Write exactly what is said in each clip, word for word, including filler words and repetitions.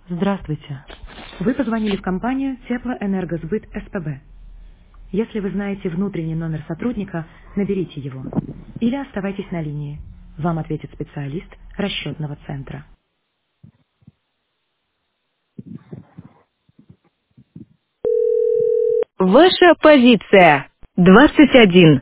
Здравствуйте. Вы позвонили в компанию Теплоэнергосбыт СПБ. Если вы знаете внутренний номер сотрудника, наберите его. Или оставайтесь на линии. Вам ответит специалист расчетного центра. Ваша позиция. двадцать один.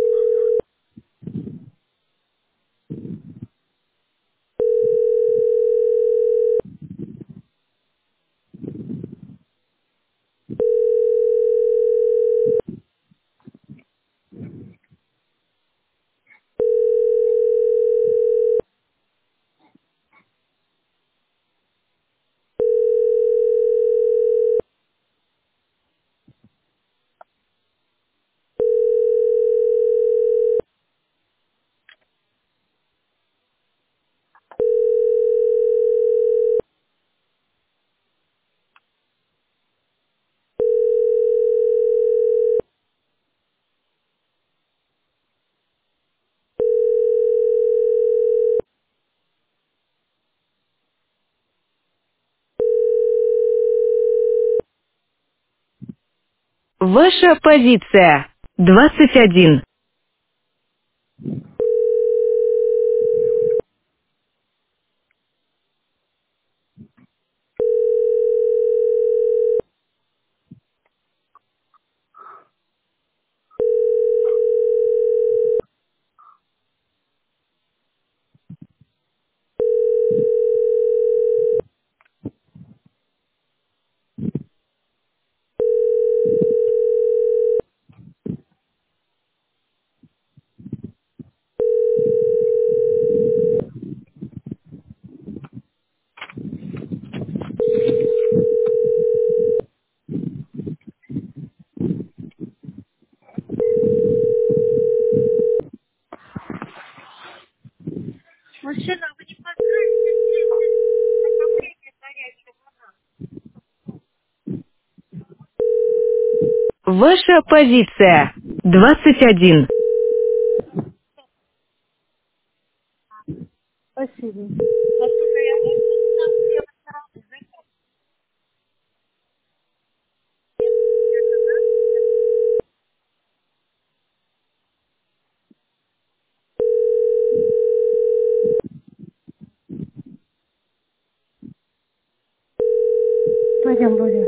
Ваша позиция. двадцать один. Ваша позиция. двадцать один. Спасибо. Пойдем, Боря.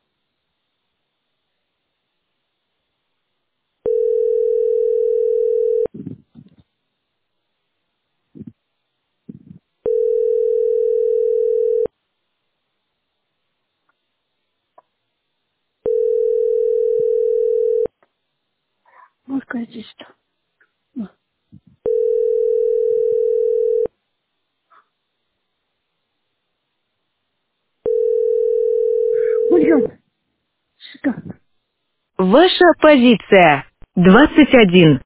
Ну, скажите, что. Ну, Бульон. Шикарно. Ваша позиция. двадцать один.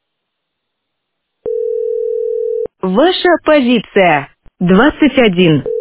Ваша позиция. двадцать один.